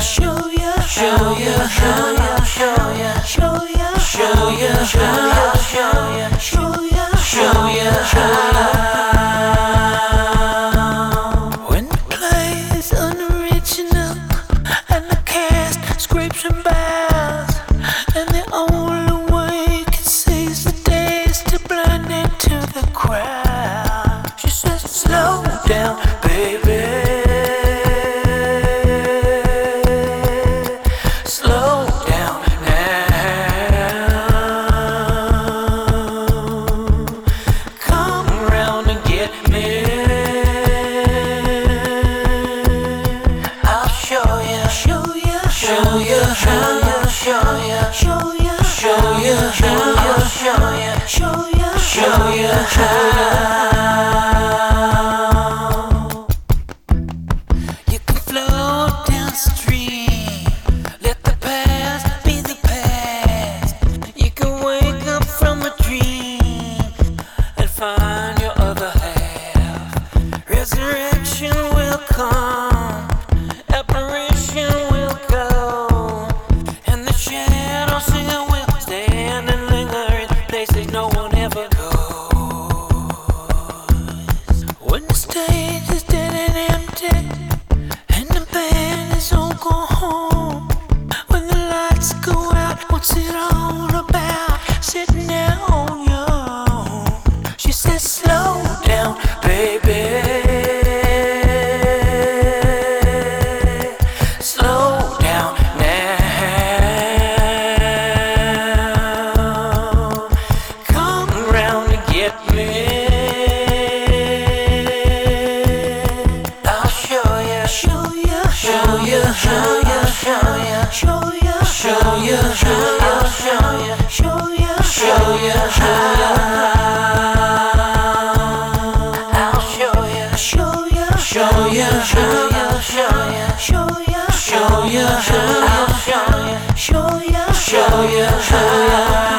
show ya, show ya, show ya, show ya, show ya, show ya, show ya, show ya, show ya, show ya, show ya. When the play is unoriginal and the cast scrapes and bows, and the only way you can seize the day is to blend into the crowd. She says, slow down, baby. Slow down now. Come round and get me. I'll show ya, show ya, show ya, show ya, show ya, show ya, show ya, show ya, show ya, show ya, show ya, show ya. You can float downstream, let the past be the past. You can wake up from a dream and find your other half. Resurrection will come, apparition will go, and the shadows still will stand and linger in places no one ever goes. When the stage is dead and empty and the band is all gone home, when the lights go out, what's it all about? Sitting there on your own. She says, slow down, baby. Slow down now. Come round and get me. I'll show ya, show ya, show ya, show ya, show ya, show ya, show ya, show ya, show ya, show ya, show ya, show ya. I'll show ya, show ya, show ya, show ya, show ya, show ya, show ya, show ya, show ya, show ya, show ya, show ya.